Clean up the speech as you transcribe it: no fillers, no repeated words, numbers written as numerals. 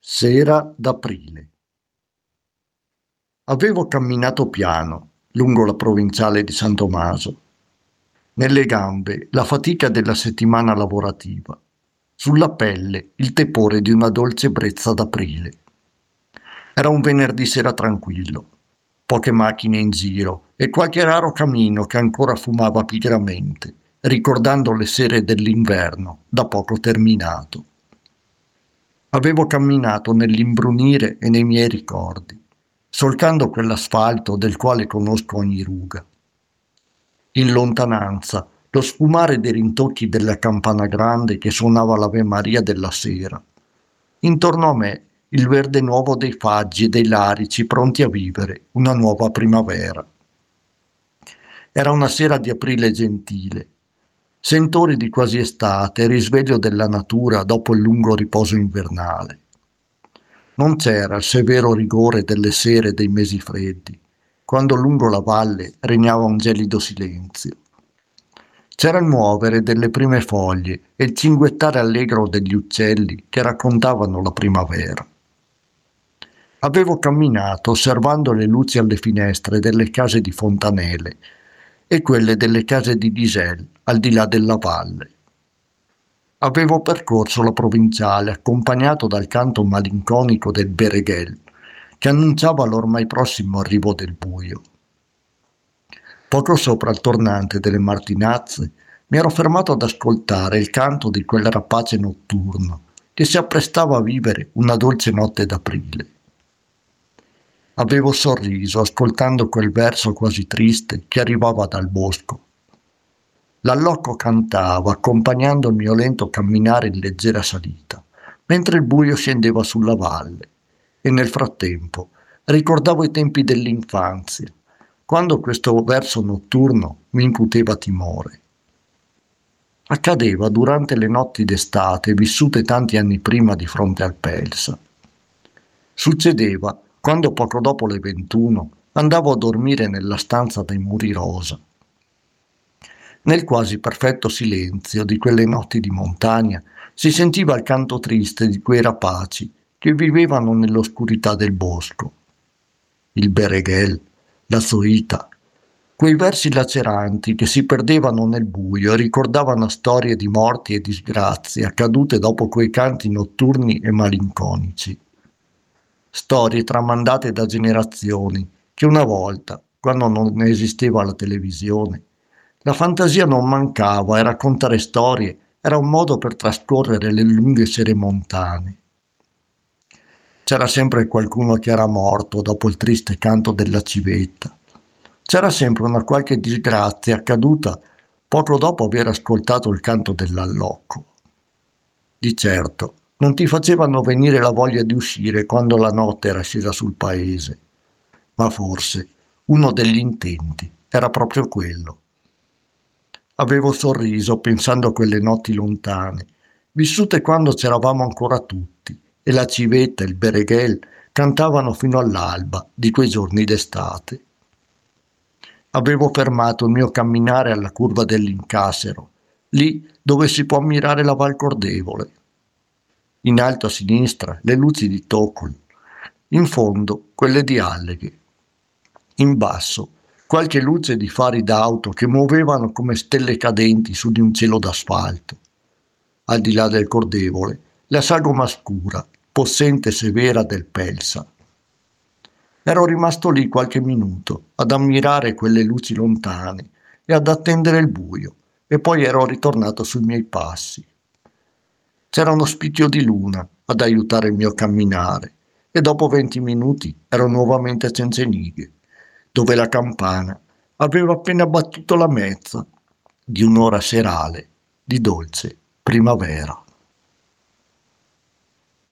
Sera d'aprile. Avevo camminato piano lungo la provinciale di San Tommaso. Nelle gambe la fatica della settimana lavorativa. Sulla pelle il tepore di una dolce brezza d'aprile. Era un venerdì sera tranquillo. Poche macchine in giro e qualche raro camino che ancora fumava pigramente, ricordando le sere dell'inverno da poco terminato. Avevo camminato nell'imbrunire e nei miei ricordi, solcando quell'asfalto del quale conosco ogni ruga. In lontananza, lo sfumare dei rintocchi della campana grande che suonava l'Ave Maria della sera. Intorno a me, il verde nuovo dei faggi e dei larici pronti a vivere una nuova primavera. Era una sera di aprile gentile. Sentori di quasi estate, risveglio della natura dopo il lungo riposo invernale. Non c'era il severo rigore delle sere dei mesi freddi, quando lungo la valle regnava un gelido silenzio. C'era il muovere delle prime foglie e il cinguettare allegro degli uccelli che raccontavano la primavera. Avevo camminato osservando le luci alle finestre delle case di Fontanele e quelle delle case di Disel, al di là della valle. Avevo percorso la provinciale accompagnato dal canto malinconico del Bereghel, che annunciava l'ormai prossimo arrivo del buio. Poco sopra il tornante delle Martinazze mi ero fermato ad ascoltare il canto di quel rapace notturno che si apprestava a vivere una dolce notte d'aprile. Avevo sorriso ascoltando quel verso quasi triste che arrivava dal bosco. L'allocco cantava accompagnando il mio lento camminare in leggera salita, mentre il buio scendeva sulla valle, e nel frattempo ricordavo i tempi dell'infanzia, quando questo verso notturno mi incuteva timore. Accadeva durante le notti d'estate vissute tanti anni prima di fronte al Pelsa. Succedeva quando poco dopo le 21 andavo a dormire nella stanza dai muri rosa. Nel quasi perfetto silenzio di quelle notti di montagna si sentiva il canto triste di quei rapaci che vivevano nell'oscurità del bosco. Il Bereghel, la Zoita, quei versi laceranti che si perdevano nel buio e ricordavano storie di morti e disgrazie accadute dopo quei canti notturni e malinconici. Storie tramandate da generazioni che una volta, quando non esisteva la televisione, la fantasia non mancava e raccontare storie era un modo per trascorrere le lunghe sere montane. C'era sempre qualcuno che era morto dopo il triste canto della civetta. C'era sempre una qualche disgrazia accaduta poco dopo aver ascoltato il canto dell'allocco. Di certo, non ti facevano venire la voglia di uscire quando la notte era scesa sul paese, ma forse uno degli intenti era proprio quello. Avevo sorriso pensando a quelle notti lontane, vissute quando c'eravamo ancora tutti, e la civetta e il Bereghel cantavano fino all'alba di quei giorni d'estate. Avevo fermato il mio camminare alla curva dell'Incasero, lì dove si può ammirare la Val Cordevole. In alto a sinistra le luci di Tocul, in fondo quelle di Alleghe. In basso qualche luce di fari d'auto che muovevano come stelle cadenti su di un cielo d'asfalto. Al di là del Cordevole, la sagoma scura, possente e severa del Pelsa. Ero rimasto lì qualche minuto ad ammirare quelle luci lontane e ad attendere il buio, e poi ero ritornato sui miei passi. C'era uno spicchio di luna ad aiutare il mio camminare e dopo 20 minuti ero nuovamente a Cencenighe, dove la campana aveva appena battuto la mezza di un'ora serale di dolce primavera.